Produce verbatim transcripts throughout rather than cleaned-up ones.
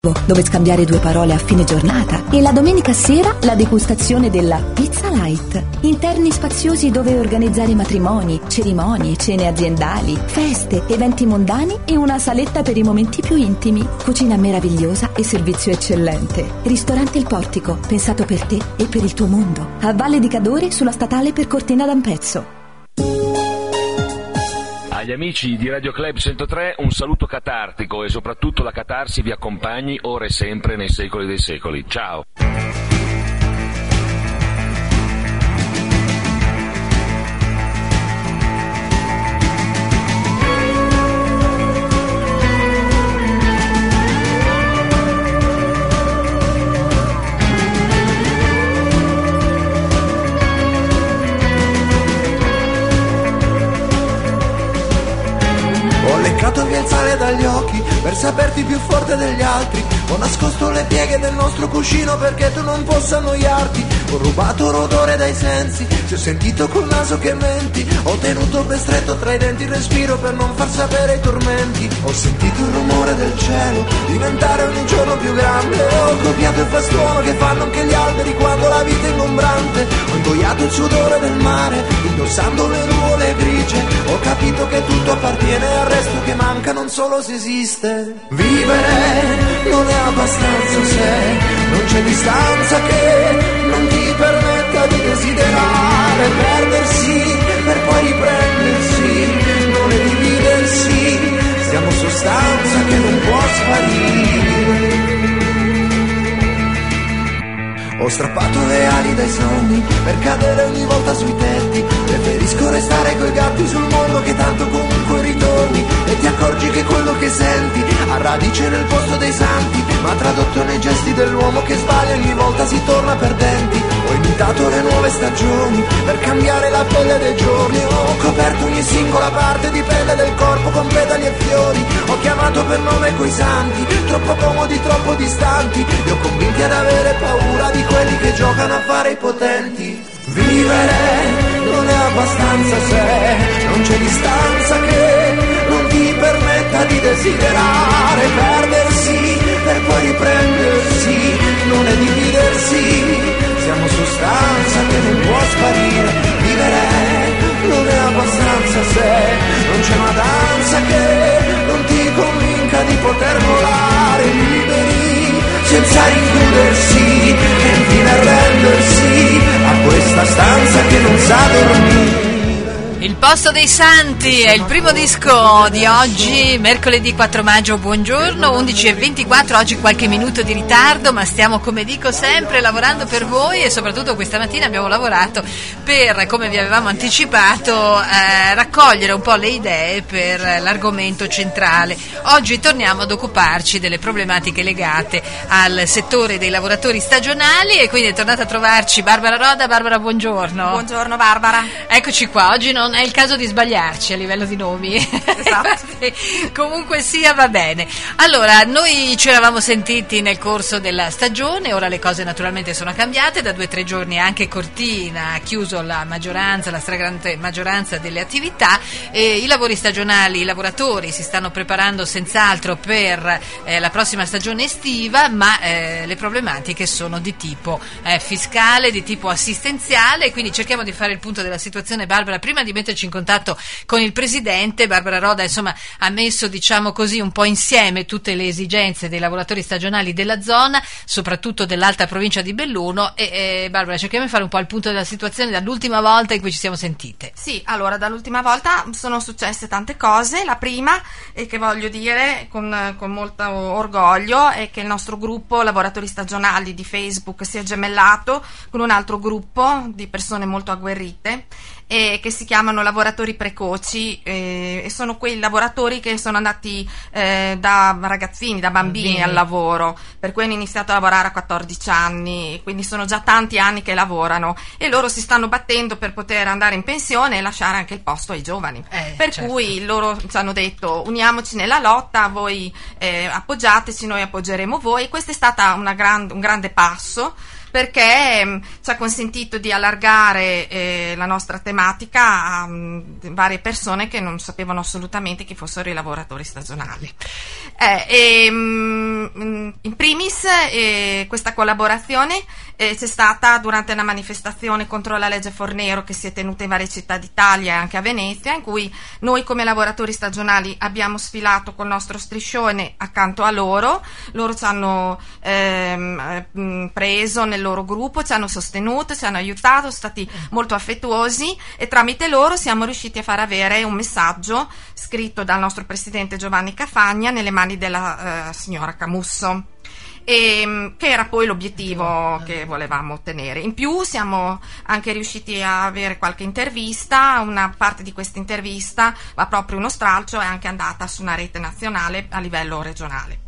dove scambiare due parole a fine giornata, e la domenica sera la degustazione della Pizza Light. Interni spaziosi dove organizzare matrimoni, cerimonie, cene aziendali, feste, eventi mondani e una saletta per i momenti più intimi. Cucina meravigliosa e servizio eccellente. Ristorante Il Portico, pensato per te e per il tuo mondo. A Valle di Cadore sulla statale per Cortina d'Ampezzo. Agli amici di Radio Club centotré un saluto catartico e soprattutto la catarsi vi accompagni ora e sempre nei secoli dei secoli. Ciao! Via il sale dagli occhi per saperti più forte degli altri. Ho nascosto le pieghe del nostro cuscino perché tu non possa annoiarti. Ho rubato l'odore dai sensi, ti ho sentito col naso che menti. Ho tenuto ben stretto tra i denti il respiro per non far sapere i tormenti. Ho sentito il rumore del cielo diventare ogni giorno più grande. Ho copiato il frastuono che fanno anche gli alberi quando la vita è ingombrante. Ho ingoiato il sudore del mare indossando le nuvole grigie. Ho capito che tutto appartiene al resto che manca, non solo se esiste. Vivere non è abbastanza se non c'è distanza che non ti permetta di desiderare. Perdersi per poi riprendersi non è dividersi. Siamo sostanza che non può sparire. Ho strappato le ali dai sogni per cadere ogni volta sui tetti. Preferisco restare coi gatti sul mondo che tanto comunque ritorni. E ti accorgi che quello che senti ha radice nel posto dei santi, ma tradotto nei gesti dell'uomo che sbaglia ogni volta si torna perdenti. Ho imitato le nuove stagioni per cambiare la pelle dei giorni. Ho coperto ogni singola parte di pelle del corpo con petali e fiori. Ho chiamato per nome quei santi, troppo comodi, troppo distanti. Li ho convinti ad avere paura di quelli che giocano a fare i potenti. Vivere non è abbastanza se non c'è distanza che non ti permetta di desiderare. Perdersi per poi riprendersi non è dividersi. Siamo sostanza che non può sparire. Vivere non è abbastanza se non c'è una danza che non ti convinca di poter volare liberi senza rinchiudersi e infine arrendersi a questa stanza che non sa dormire. Il posto dei santi è il primo disco di oggi, mercoledì quattro maggio, buongiorno, undici e ventiquattro, oggi qualche minuto di ritardo, ma stiamo, come dico sempre, lavorando per voi e soprattutto questa mattina abbiamo lavorato per, come vi avevamo anticipato, eh, raccogliere un po' le idee per l'argomento centrale. Oggi torniamo ad occuparci delle problematiche legate al settore dei lavoratori stagionali e quindi è tornata a trovarci Barbara Roda. Barbara, buongiorno. Buongiorno Barbara. Eccoci qua, oggi non è il caso di sbagliarci a livello di nomi. Esatto. Comunque sia, va bene. Allora, noi ci eravamo sentiti nel corso della stagione, ora le cose naturalmente sono cambiate, da due o tre giorni anche Cortina ha chiuso la maggioranza, la stragrande maggioranza delle attività e i lavori stagionali, i lavoratori si stanno preparando senz'altro per eh, la prossima stagione estiva, ma eh, le problematiche sono di tipo eh, fiscale, di tipo assistenziale, quindi cerchiamo di fare il punto della situazione. Barbara, prima di metterci in contatto con il presidente, Barbara Roda insomma ha messo, diciamo così, un po' insieme tutte le esigenze dei lavoratori stagionali della zona, soprattutto dell'alta provincia di Belluno e, e Barbara, cerchiamo di fare un po' il punto della situazione dall'ultima volta in cui ci siamo sentite. Sì, allora dall'ultima volta sono successe tante cose. La prima, e che voglio dire con, con molto orgoglio, è che il nostro gruppo lavoratori stagionali di Facebook si è gemellato con un altro gruppo di persone molto agguerrite e che si chiamano lavoratori precoci eh, e sono quei lavoratori che sono andati eh, da ragazzini, da bambini Bene. al lavoro, per cui hanno iniziato a lavorare a quattordici anni, quindi sono già tanti anni che lavorano e loro si stanno battendo per poter andare in pensione e lasciare anche il posto ai giovani, eh, per certo. cui loro ci hanno detto uniamoci nella lotta, voi eh, appoggiateci, noi appoggeremo voi. Questo è stato una gran, un grande passo perché mh, ci ha consentito di allargare eh, la nostra tematica a mh, varie persone che non sapevano assolutamente chi fossero i lavoratori stagionali. Eh, e, mh, in primis eh, questa collaborazione eh, c'è stata durante una manifestazione contro la legge Fornero che si è tenuta in varie città d'Italia e anche a Venezia, in cui noi come lavoratori stagionali abbiamo sfilato col nostro striscione accanto a loro. Loro ci hanno ehm, preso nel loro gruppo, ci hanno sostenuto, ci hanno aiutato, sono stati molto affettuosi, e tramite loro siamo riusciti a far avere un messaggio scritto dal nostro presidente Giovanni Cafagna nelle mani della eh, signora Camusso, e, che era poi l'obiettivo che volevamo ottenere. In più siamo anche riusciti a avere qualche intervista, una parte di questa intervista, ma proprio uno stralcio, è anche andata su una rete nazionale a livello regionale.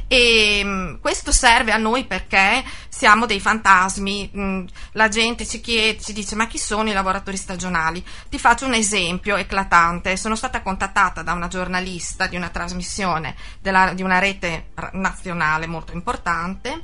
E mh, questo serve a noi perché siamo dei fantasmi. Mh, la gente ci chiede, ci dice: ma chi sono i lavoratori stagionali? Ti faccio un esempio eclatante. Sono stata contattata da una giornalista di una trasmissione della, di una rete nazionale molto importante,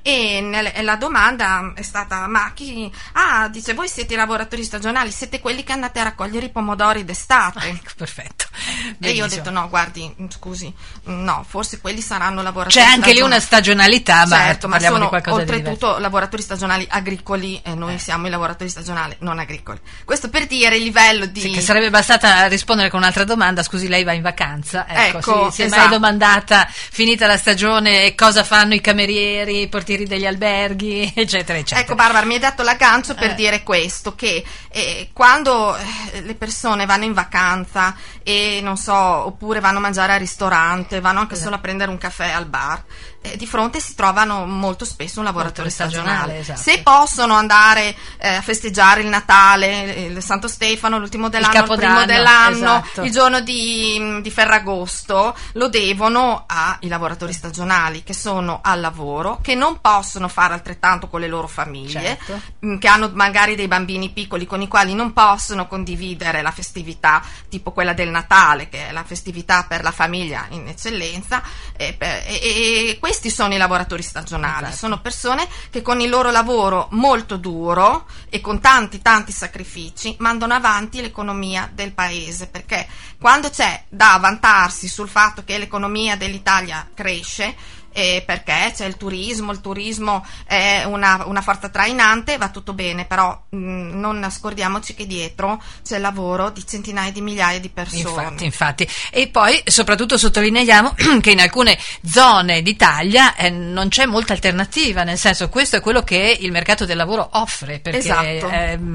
e nel, la domanda è stata: ma chi? Ah, dice, voi siete i lavoratori stagionali, siete quelli che andate a raccogliere i pomodori d'estate. Ecco, perfetto. E Benissimo. io ho detto: no, guardi, scusi, no, forse quelli saranno lavoratori c'è anche stagionali. lì una stagionalità, ma certo, ma parliamo sono di qualcosa oltretutto di diverso. lavoratori stagionali agricoli, e noi Eh. siamo i lavoratori stagionali non agricoli. Questo per dire il livello di... Sì, che sarebbe bastata rispondere con un'altra domanda: scusi, lei va in vacanza? Ecco, Ecco, si, si è esatto. mai domandata, finita la stagione, cosa fanno i camerieri, i portieri degli alberghi, eccetera, eccetera. Ecco, Barbara, mi hai dato l'aggancio per Eh. dire questo, che eh, quando eh, le persone vanno in vacanza e non so, oppure vanno a mangiare al ristorante, vanno anche Esatto. solo a prendere un caffè al bar, eh, di fronte si trovano molto spesso un lavoratore Lavoratore stagionale. stagionale, esatto. Se possono andare eh, a festeggiare il Natale, il Santo Stefano, l'ultimo dell'anno, il, primo Capodanno, dell'anno, esatto. il giorno di, di Ferragosto, lo devono ai lavoratori stagionali che sono al lavoro, che non possono fare altrettanto con le loro famiglie, Certo. mh, che hanno magari dei bambini piccoli con i quali non possono condividere la festività tipo quella del Natale, che è la festività per la famiglia in eccellenza, e, per- e- e questi sono i lavoratori stagionali. Esatto. Sono persone che con il loro lavoro molto duro e con tanti tanti sacrifici mandano avanti l'economia del paese, perché quando c'è da vantarsi sul fatto che l'economia dell'Italia cresce, eh, perché c'è il turismo, il turismo è una, una forza trainante, va tutto bene, però mh, non nascondiamoci che dietro c'è il lavoro di centinaia di migliaia di persone. Infatti, infatti. E poi soprattutto sottolineiamo che in alcune zone d'Italia eh, non c'è molta alternativa, nel senso, questo è quello che il mercato del lavoro offre, perché Esatto. ehm,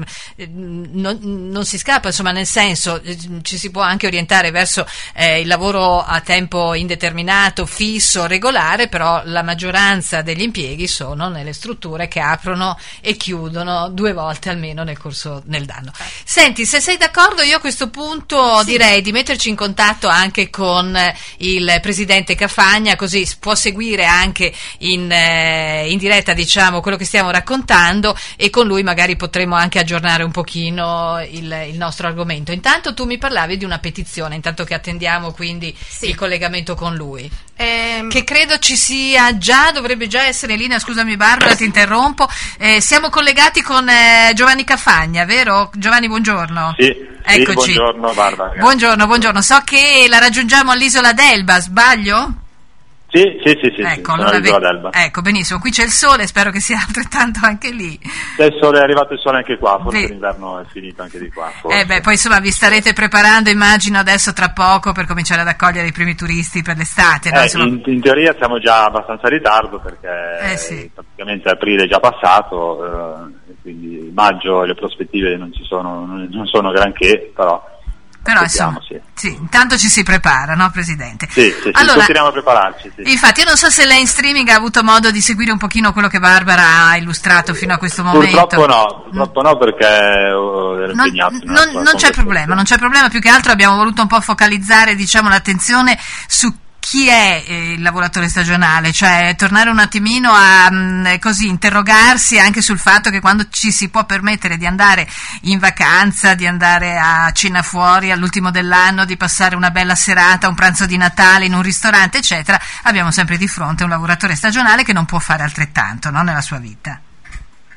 non, non si scappa, insomma, nel senso, eh, ci si può anche orientare verso eh, il lavoro a tempo indeterminato, fisso, regolare, però la maggioranza degli impieghi sono nelle strutture che aprono e chiudono due volte almeno nel corso dell'anno. Senti, se sei d'accordo, io a questo punto Sì. direi di metterci in contatto anche con il presidente Cafagna, così può seguire anche in, eh, in diretta, diciamo, quello che stiamo raccontando, e con lui magari potremo anche aggiornare un pochino il, il nostro argomento. Intanto tu mi parlavi di una petizione, intanto che attendiamo quindi Sì. il collegamento con lui, Ehm, che credo ci sia già, dovrebbe già essere in linea. Scusami Barbara, ti interrompo. Eh, siamo collegati con eh, Giovanni Cafagna, vero? Giovanni, buongiorno. Sì, Eccoci. sì, buongiorno Barbara. Buongiorno, buongiorno. So che la raggiungiamo all'Isola d'Elba, sbaglio? Sì, sì, sì, sì, Ecco, sì, sono allora all'Isola ve- d'Elba. ecco, benissimo. Qui c'è il sole, spero che sia altrettanto anche lì. Adesso è arrivato il sole anche qua, forse Sì. l'inverno è finito anche di qua. Forse. Eh beh, poi insomma vi starete preparando, immagino, adesso tra poco per cominciare ad accogliere i primi turisti per l'estate, no? Eh, Insomma, in, in teoria siamo già abbastanza in ritardo perché Eh, sì. praticamente aprile è già passato, eh, quindi maggio le prospettive non ci sono, non, non sono granché, però Però aspettiamo, insomma, sì. sì, intanto ci si prepara, no, Presidente? Sì, sì, sì, Allora, continuiamo a prepararci. Sì. infatti, io non so se lei in streaming ha avuto modo di seguire un pochino quello che Barbara ha illustrato fino a questo momento. Purtroppo no, purtroppo no perché oh, ero Non, impegnato. in non- un'altra non c'è conversazione. problema, non c'è problema, più che altro abbiamo voluto un po' focalizzare, diciamo, l'attenzione su chi è eh, il lavoratore stagionale, cioè tornare un attimino a mh, così interrogarsi anche sul fatto che quando ci si può permettere di andare in vacanza, di andare a cena fuori all'ultimo dell'anno, di passare una bella serata, un pranzo di Natale in un ristorante, eccetera, abbiamo sempre di fronte un lavoratore stagionale che non può fare altrettanto, no, nella sua vita.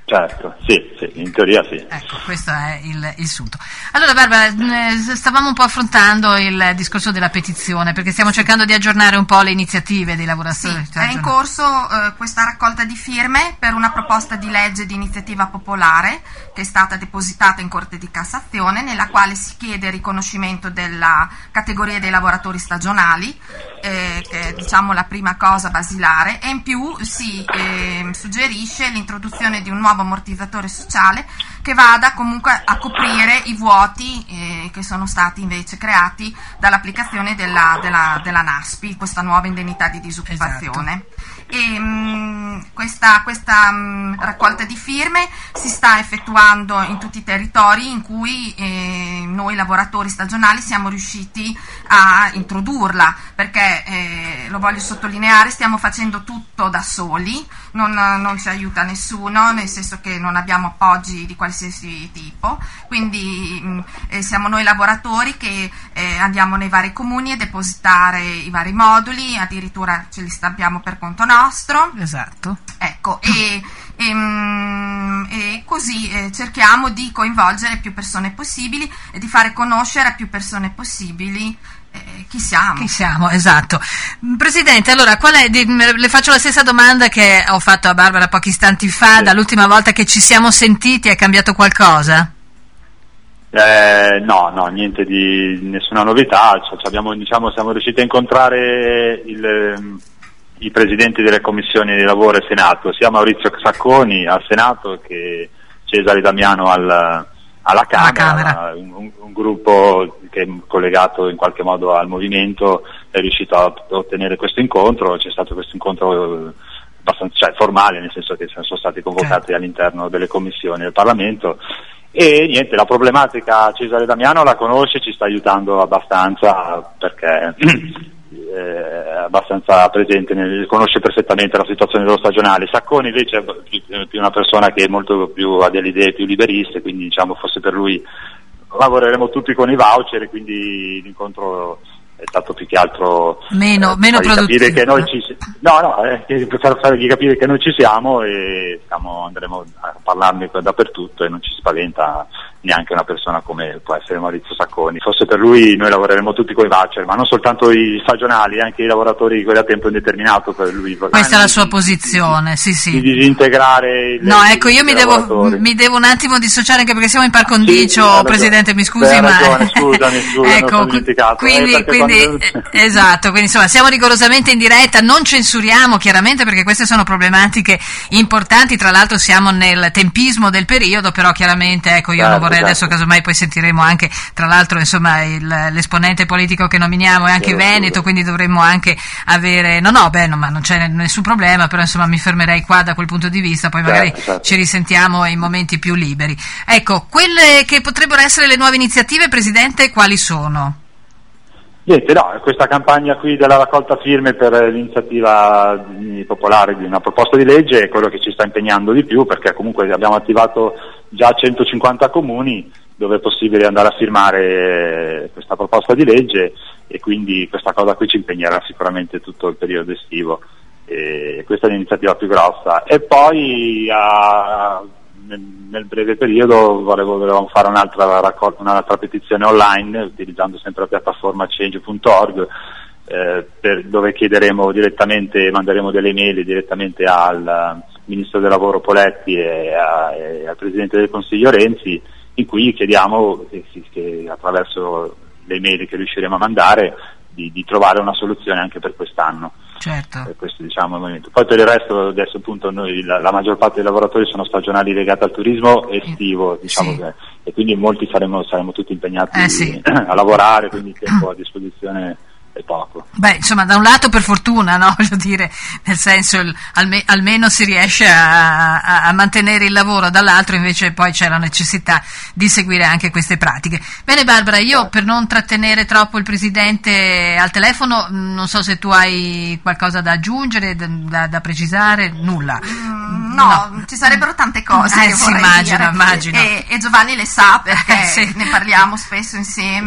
Certo, sì, sì, in teoria sì. Ecco, questo è il, il sunto. Allora Barbara, stavamo un po' affrontando il discorso della petizione, perché stiamo cercando di aggiornare un po' le iniziative dei lavoratori. Sì, è in corso eh, questa raccolta di firme per una proposta di legge di iniziativa popolare che è stata depositata in Corte di Cassazione, nella quale si chiede il riconoscimento della categoria dei lavoratori stagionali, eh, che è diciamo la prima cosa basilare, e in più si eh, suggerisce l'introduzione di un nuovo ammortizzatore sociale che vada comunque a coprire i vuoti eh, che sono stati invece creati dall'applicazione della, della, della NASPI, questa nuova indennità di disoccupazione. Esatto. E, mh, questa, questa mh, raccolta di firme si sta effettuando in tutti i territori in cui eh, noi lavoratori stagionali siamo riusciti a introdurla, perché eh, lo voglio sottolineare, stiamo facendo tutto da soli, non, non ci aiuta nessuno, nel senso che non abbiamo appoggi di qualsiasi tipo, quindi mh, eh, siamo noi lavoratori che eh, andiamo nei vari comuni a depositare i vari moduli, addirittura ce li stampiamo per conto nostro. Esatto. Ecco, e, e, mh, e così eh, cerchiamo di coinvolgere più persone possibili e di fare conoscere a più persone possibili Eh, chi siamo? Chi siamo, esatto. Presidente, allora, qual è, di, le faccio la stessa domanda che ho fatto a Barbara pochi istanti fa, sì. Dall'ultima volta che ci siamo sentiti è cambiato qualcosa? Eh, no, no, niente di nessuna novità, cioè, abbiamo, diciamo, siamo riusciti a incontrare il, i presidenti delle commissioni di lavoro e Senato, sia Maurizio Sacconi al Senato che Cesare Damiano al alla Camera, Camera. Un, un, un gruppo che è collegato in qualche modo al movimento è riuscito a ottenere questo incontro, c'è stato questo incontro abbastanza cioè, formale, nel senso che sono stati convocati certo. all'interno delle commissioni del Parlamento e niente, la problematica Cesare Damiano la conosce, ci sta aiutando abbastanza perché è abbastanza presente, nel, conosce perfettamente la situazione dello stagionale. Sacconi invece è più una persona che è molto più ha delle idee più liberiste, quindi diciamo forse per lui lavoreremo tutti con i voucher e quindi l'incontro è stato più che altro meno, eh, meno produttivo capire che noi ci no no eh, per fargli capire che noi ci siamo e stiamo, andremo a parlarne dappertutto e non ci spaventa neanche una persona come può essere Maurizio Sacconi. Forse per lui noi lavoreremo tutti con i voucher, ma non soltanto i stagionali, anche i lavoratori quelli a tempo indeterminato. Per lui questa è la sua posizione, sì sì, di disintegrare il, no ecco io mi devo, mi devo un attimo dissociare anche perché siamo in par condicio, sì, sì, Presidente mi scusi hai ma ragione, scusami, scusami ecco, quindi, eh, quindi quando... esatto, quindi insomma siamo rigorosamente in diretta, non censuriamo chiaramente perché queste sono problematiche importanti, tra l'altro siamo nel tempismo del periodo, però chiaramente ecco io certo, non vorrei certo. Adesso casomai poi sentiremo anche tra l'altro insomma il, l'esponente politico che nominiamo è anche sì, Veneto, quindi dovremmo anche avere no no beh no, ma non c'è nessun problema, però insomma mi fermerei qua da quel punto di vista, poi magari certo, certo. ci risentiamo in momenti più liberi. Ecco, quelle che potrebbero essere le nuove iniziative, Presidente, quali sono? Niente, no, questa campagna qui della raccolta firme per l'iniziativa popolare di una proposta di legge è quello che ci sta impegnando di più, perché comunque abbiamo attivato già centocinquanta comuni dove è possibile andare a firmare questa proposta di legge e quindi questa cosa qui ci impegnerà sicuramente tutto il periodo estivo e questa è l'iniziativa più grossa. E poi a, nel, nel breve periodo volevo, volevamo fare un'altra, raccol- un'altra petizione online utilizzando sempre la piattaforma change punto org eh, per, dove chiederemo direttamente, manderemo delle email direttamente al Ministro del Lavoro Poletti e, a, e al Presidente del Consiglio Renzi, in cui chiediamo che, che attraverso le email che riusciremo a mandare di, di trovare una soluzione anche per quest'anno. Certo. Eh, questo diciamo il momento. Poi per il resto adesso appunto noi la, la maggior parte dei lavoratori sono stagionali legati al turismo estivo, diciamo sì. che, e quindi molti saremo, saremo tutti impegnati eh, sì. a lavorare, quindi il tempo a disposizione è poco. Beh, insomma, da un lato per fortuna, no? Voglio dire, nel senso il, alme, almeno si riesce a, a, a mantenere il lavoro, dall'altro invece poi c'è la necessità di seguire anche queste pratiche. Bene Barbara, io per non trattenere troppo il Presidente al telefono, non so se tu hai qualcosa da aggiungere, da, da, da precisare, nulla. Mm, no, no, ci sarebbero tante cose eh, che sì, vorrei immagino, dire immagino. E, e Giovanni le sa perché eh, sì. ne parliamo spesso insieme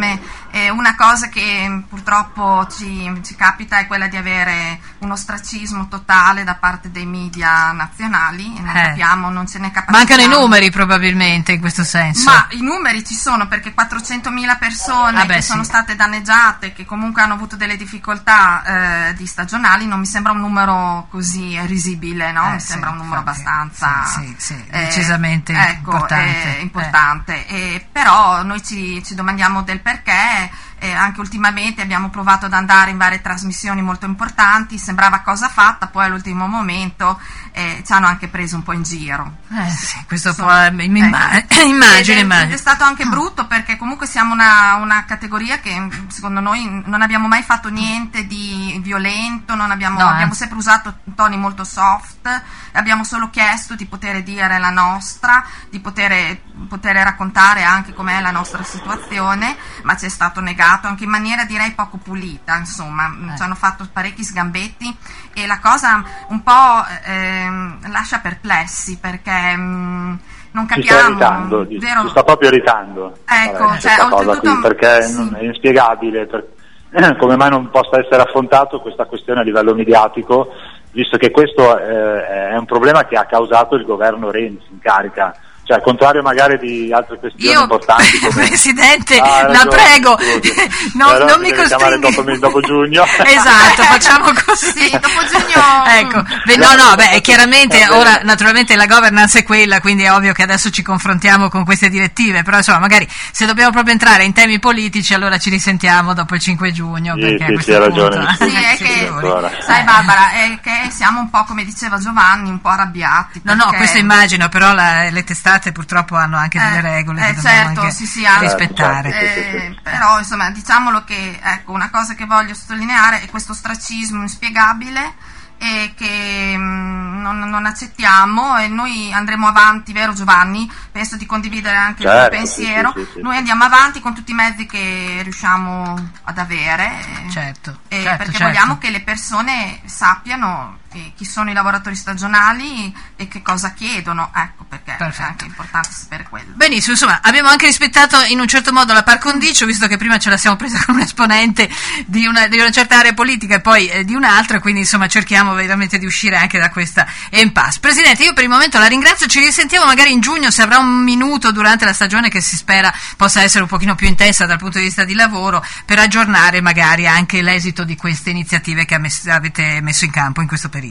E una cosa che purtroppo ci, ci capita è quella di avere un ostracismo totale da parte dei media nazionali, e non Eh. capiamo, non ce ne capacitiamo. Mancano i numeri probabilmente in questo senso. Ma i numeri ci sono, perché quattrocentomila persone Ah beh, che sì. sono state danneggiate, che comunque hanno avuto delle difficoltà eh, di stagionali, non mi sembra un numero così risibile, no? Eh, mi sì, sembra un numero infatti, abbastanza sì, sì, sì, eh, decisamente ecco, importante. eh, importante. E però noi ci, ci domandiamo del perché. Eh, anche ultimamente abbiamo provato ad andare in varie trasmissioni molto importanti, sembrava cosa fatta, poi all'ultimo momento eh, ci hanno anche preso un po' in giro. Eh, sì, questo Insomma, può, mi imma- ecco. immagino, Ed è, immagino. ed è stato anche brutto, perché comunque siamo una, una categoria che secondo noi non abbiamo mai fatto niente di violento, non abbiamo, No, abbiamo eh. sempre usato toni molto soft, abbiamo solo chiesto di poter dire la nostra, di poter, poter raccontare anche com'è la nostra situazione, ma ci è stato negato anche in maniera direi poco pulita, insomma, Eh. ci hanno fatto parecchi sgambetti, e la cosa un po' ehm, lascia perplessi, perché mh, non Ci sta capiamo, irritando, ci, vero? ci sta proprio irritando. Ecco, Vabbè, cioè, questa cosa oltretutto- qui, perché sì. non- è inspiegabile per- come mai non possa essere affrontato questa questione a livello mediatico, visto che questo eh, è un problema che ha causato il governo Renzi in carica. Cioè, al contrario magari di altre questioni Io, importanti come... Presidente, Ah, hai la ragione, prego, scusi. no, Allora non mi mi deve chiamare costringi. dopo, dopo giugno. Esatto, facciamo così. Sì, dopo giugno- Ecco, beh, no, no, beh, chiaramente Va bene. ora naturalmente la governance è quella, quindi è ovvio che adesso ci confrontiamo con queste direttive, però insomma magari se dobbiamo proprio entrare in temi politici allora ci risentiamo dopo il cinque giugno, Sì, perché a sì, questo sì, ha punto... ragione, mi Sì, scusi. è Sì, che, figuri. Allora. sai Barbara, è che siamo un po', come diceva Giovanni, un po' arrabbiati. No, no, perché- questo immagino, però la- le testate purtroppo hanno anche delle Eh, regole eh, che dobbiamo certo, anche sì, sì, anche. rispettare. Certo, certo. Eh, Sì, sì, sì. però insomma diciamolo che ecco, una cosa che voglio sottolineare è questo ostracismo inspiegabile e che mh, non, non accettiamo, e noi andremo avanti, vero Giovanni? Penso di condividere anche il Certo, tuo sì, pensiero. sì, sì, sì. Noi andiamo avanti con tutti i mezzi che riusciamo ad avere, Certo, eh, certo, perché certo. vogliamo che le persone sappiano eh, chi sono i lavoratori stagionali e che cosa chiedono, ecco, perché Perfetto. è anche importante sapere quello. Benissimo, insomma, abbiamo anche rispettato in un certo modo la par condicio, visto che prima ce la siamo presa con un esponente di una, di una certa area politica e poi eh, di un'altra, quindi insomma cerchiamo veramente di uscire anche da questa impasse. Presidente, io per il momento la ringrazio, ci risentiamo magari in giugno, se avrà un minuto durante la stagione che si spera possa essere un pochino più intensa dal punto di vista di lavoro, per aggiornare magari anche l'esito di queste iniziative che ha messo- avete messo in campo in questo periodo.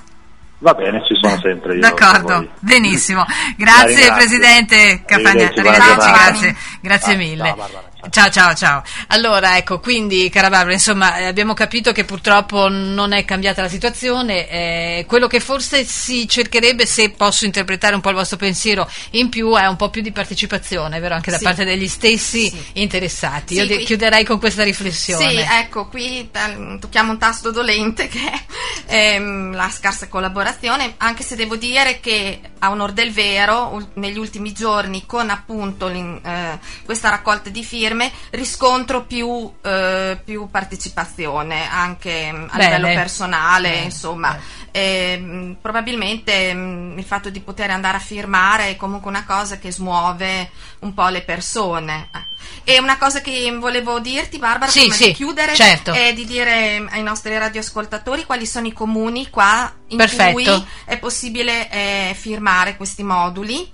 Va bene, ci sono sempre io. D'accordo, con voi. benissimo. La Grazie ringrazio. Presidente Cafagna, Arrivederci, buona arrivederci, giornata. grazie, grazie Ciao, mille. ciao, Barbara, ciao. Ciao ciao ciao. Allora ecco, quindi cara Barbara, insomma eh, abbiamo capito che purtroppo non è cambiata la situazione, eh, quello che forse si cercherebbe, se posso interpretare un po' il vostro pensiero in più, è un po' più di partecipazione, vero? Anche da Sì. parte degli stessi Sì. interessati. Sì, Io de- qui- chiuderei con questa riflessione. Sì, ecco, qui eh, tocchiamo un tasto dolente che è ehm, la scarsa collaborazione, anche se devo dire che a onor del vero ul- negli ultimi giorni, con appunto l'in- eh, questa raccolta di firme, riscontro più, eh, più partecipazione anche mm, a Bene. livello personale, Bene, insomma. bene. Ehm, probabilmente mh, il fatto di poter andare a firmare è comunque una cosa che smuove un po' le persone. Eh. E una cosa che volevo dirti, Barbara, Sì, prima sì, di chiudere, certo. è di dire ai nostri radioascoltatori quali sono i comuni qua in Perfetto. cui è possibile eh, firmare questi moduli,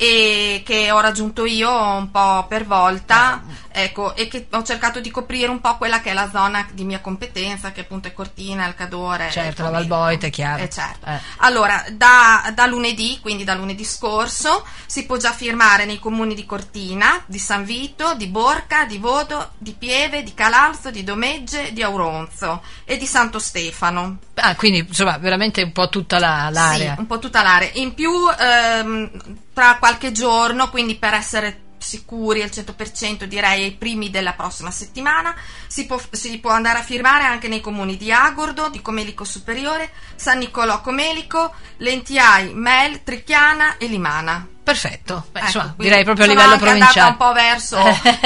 e che ho raggiunto io un po' per volta, ecco, e che ho cercato di coprire un po' quella che è la zona di mia competenza, che appunto è Cortina, il Cadore, Certo, il la Toledo. Valboita, è chiaro. Eh, certo. Eh. Allora, da, da lunedì, quindi da lunedì scorso, si può già firmare nei comuni di Cortina, di San Vito, di Borca, di Vodo, di Pieve, di Calalzo, di Domegge, di Auronzo e di Santo Stefano. Ah, quindi insomma veramente un po' tutta la- l'area. Sì, un po' tutta l'area. In più, ehm, tra qualche giorno, quindi per essere sicuri al cento per cento, direi ai primi della prossima settimana, si può, si può andare a firmare anche nei comuni di Agordo, di Comelico Superiore, San Nicolò Comelico, Lentiai, Mel, Trichiana e Limana. Perfetto, Beh, ecco, insomma, direi proprio a livello provinciale. Sono andata un po' verso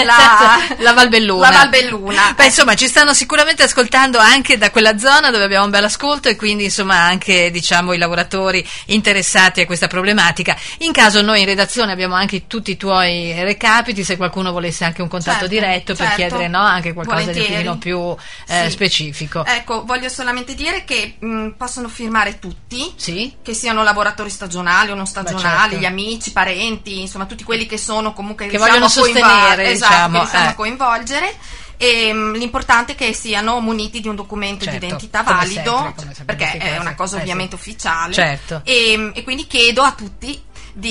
la, la Valbelluna. La Valbelluna. Beh, insomma, ci stanno sicuramente ascoltando anche da quella zona dove abbiamo un bel ascolto e quindi insomma anche diciamo i lavoratori interessati a questa problematica. In caso noi in redazione abbiamo anche tutti i tuoi recapiti, se qualcuno volesse anche un contatto certo, diretto certo, per chiedere no, anche qualcosa volentieri. di un pochino più eh, sì. specifico. Ecco, voglio solamente dire che mh, possono firmare tutti, sì? che siano lavoratori stagionali o non stagionali, Beh, certo. gli amici, parenti, insomma tutti quelli che sono comunque che riusciamo vogliono a coinva- sostenere, esatto, diciamo, che riusciamo eh. a coinvolgere. E, mh, l'importante è che siano muniti di un documento Certo, di identità come valido, sempre, come sempre, perché queste è cose. una cosa Eh, ovviamente sì. ufficiale. Certo. E, e quindi chiedo a tutti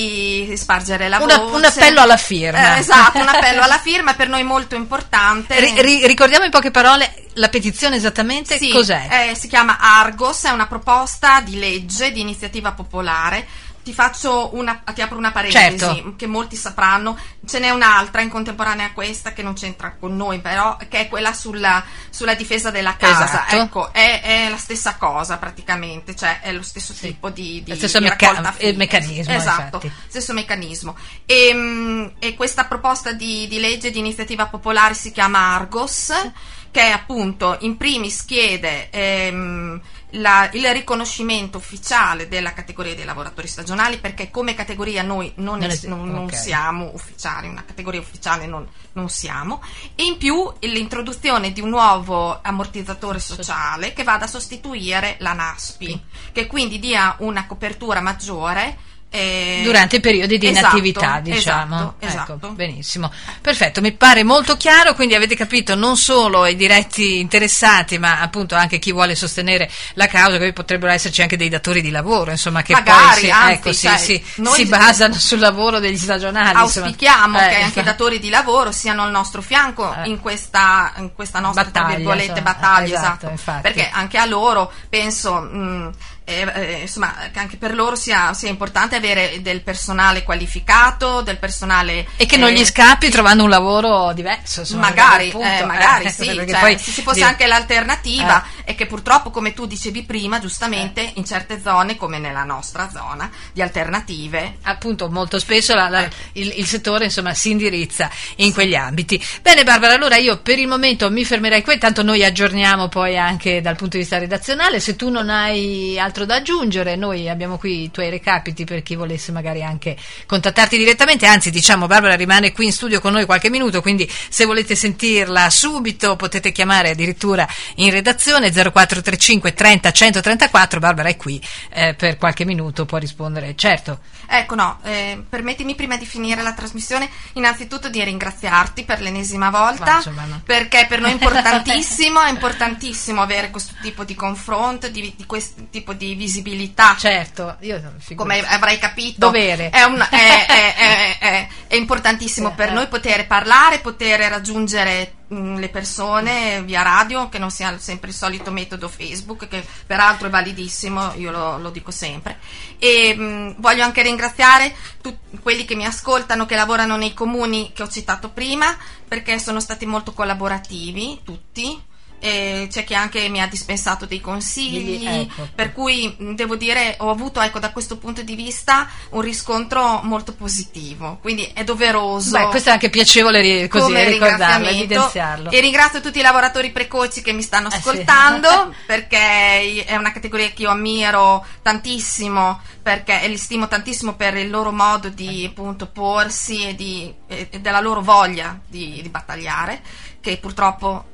di spargere la Una- voce. un appello alla firma. Eh, esatto, un appello alla firma, per noi molto importante. Ri- ri- ricordiamo in poche parole la petizione esattamente Sì, cos'è? eh, si chiama Argos, è una proposta di legge di iniziativa popolare. Ti faccio una, ti apro una parentesi, Certo. che molti sapranno. Ce n'è un'altra in contemporanea a questa che non c'entra con noi, però, che è quella sulla, sulla difesa della casa. Esatto. Ecco, è, è la stessa cosa praticamente, cioè è lo stesso Sì. tipo di, di, Lo stesso di mecca- raccolta il firme. meccanismo, Esatto, infatti. stesso meccanismo. E, mh, e questa proposta di, di legge di iniziativa popolare si chiama Argos, che appunto in primis chiede ehm, la, il riconoscimento ufficiale della categoria dei lavoratori stagionali, perché come categoria noi non, Non es- es- non- non ok. siamo ufficiali, una categoria ufficiale non, non siamo, e in più l'introduzione di un nuovo ammortizzatore sociale che vada a sostituire la NASPI, che quindi dia una copertura maggiore eh, Durante i periodi di esatto, inattività, diciamo. esatto, esatto. Ecco, benissimo. Perfetto, mi pare molto chiaro, quindi avete capito non solo i diretti interessati, ma appunto anche chi vuole sostenere la causa, che potrebbero esserci anche dei datori di lavoro, insomma, che Magari, poi si, anzi, ecco, si, cioè, si, noi si basano sul lavoro degli stagionali. Auspichiamo insomma. che Eh, anche i infa- datori di lavoro siano al nostro fianco Eh. in questa, in questa nostra tra Battaglia, virgolette insomma. battaglia, Esatto, esatto, infatti. perché anche a loro penso mh, eh, eh, insomma, che anche per loro sia, sia importante avere del personale qualificato, del personale E che non eh, gli scappi trovando un lavoro diverso, insomma, magari, appunto, eh, magari eh, sì, perché cioè, poi se ci fosse dire- anche l'alternativa Eh. è che purtroppo, come tu dicevi prima, giustamente in certe zone, come nella nostra zona, di alternative appunto molto spesso la- la- il, il settore insomma si indirizza in quegli ambiti. Bene Barbara, allora io per il momento mi fermerei qui, tanto noi aggiorniamo poi anche dal punto di vista redazionale. Se tu non hai altro da aggiungere, noi abbiamo qui i tuoi recapiti per chi volesse magari anche contattarti direttamente, anzi diciamo Barbara rimane qui in studio con noi qualche minuto, quindi se volete sentirla subito potete chiamare addirittura in redazione zero quattro tre cinque trenta centotrentaquattro. Barbara è qui eh, per qualche minuto, può rispondere, certo. Ecco, no, eh, permettimi prima di finire la trasmissione innanzitutto di ringraziarti per l'ennesima volta, Ma, insomma, no. perché per noi è importantissimo, è importantissimo avere questo tipo di confronto, di, di questo tipo di visibilità. Certo, io Come avrai capito, Dovere. È, un, è, è, è, è, è importantissimo Sì, per eh. noi poter parlare, poter raggiungere mh, le persone via radio, che non sia sempre il solito metodo Facebook, che peraltro è validissimo, io lo, lo dico sempre. E mh, voglio anche ringraziare tutti quelli che mi ascoltano, che lavorano nei comuni che ho citato prima, perché sono stati molto collaborativi tutti. E c'è chi anche mi ha dispensato dei consigli, Ecco. per cui mh, devo dire ho avuto, ecco, da questo punto di vista un riscontro molto positivo, quindi è doveroso. Beh, questo è anche piacevole ri- così come ricordarlo, ringraziamento. evidenziarlo. E ringrazio tutti i lavoratori precoci che mi stanno Eh, sì. ascoltando, perché è una categoria che io ammiro tantissimo, perché e li stimo tantissimo per il loro modo di appunto porsi e, di, e della loro voglia di, di battagliare, che purtroppo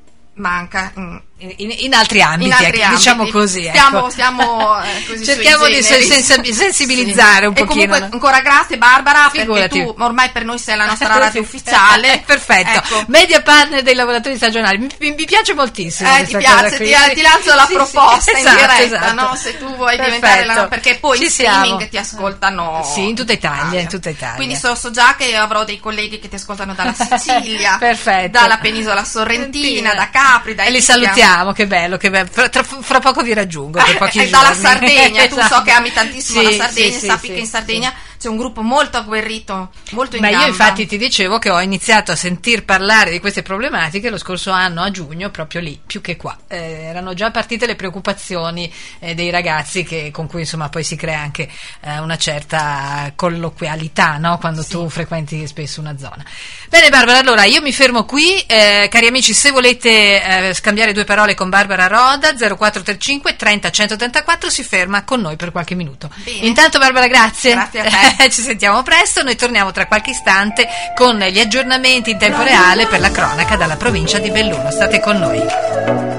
manca in, In, in altri ambiti, in altri ecco, ambiti. diciamo così. Stiamo, ecco. stiamo eh, così Cerchiamo sui di generis. sensi- sensibilizzare un E pochino. comunque ancora grazie Barbara, Figurati. perché tu ormai per noi sei la nostra radio ufficiale. Eh, perfetto, Ecco. media partner dei lavoratori stagionali, mi, mi- mi piace moltissimo Eh, questa ti cosa piace, qui. ti, Sì. ti lancio la Sì, sì, proposta in esatto, diretta, esatto. no? Se tu vuoi Perfetto. diventare la, perché poi Ci in streaming siamo. ti ascoltano Sì, in tutta Italia, in tutta Italia. Quindi so, so già che avrò dei colleghi che ti ascoltano dalla Sicilia, Perfetto. dalla penisola sorrentina, da Capri, da e li Ischia. salutiamo, che bello, che bello. Fra, tra- fra poco vi raggiungo per pochi e giorni. dalla Sardegna, tu so Esatto. che ami tantissimo Sì, la Sardegna, sì, sappi sì, che in sì, Sardegna sì. c'è un gruppo molto agguerrito, molto in Ma gamba. io infatti ti dicevo che ho iniziato a sentir parlare di queste problematiche lo scorso anno a giugno, proprio lì, più che qua. Eh, erano già partite le preoccupazioni eh, dei ragazzi che, con cui insomma poi si crea anche eh, una certa colloquialità, no? Quando Sì. tu frequenti spesso una zona. Bene Barbara, allora io mi fermo qui, eh, cari amici, se volete eh, scambiare due parole con Barbara Roda, zero quattro tre cinque trenta centotrentaquattro, si ferma con noi per qualche minuto. Bene. Intanto Barbara, grazie. Grazie a te. Ci sentiamo presto, noi torniamo tra qualche istante con gli aggiornamenti in tempo reale per la cronaca dalla provincia di Belluno. State con noi.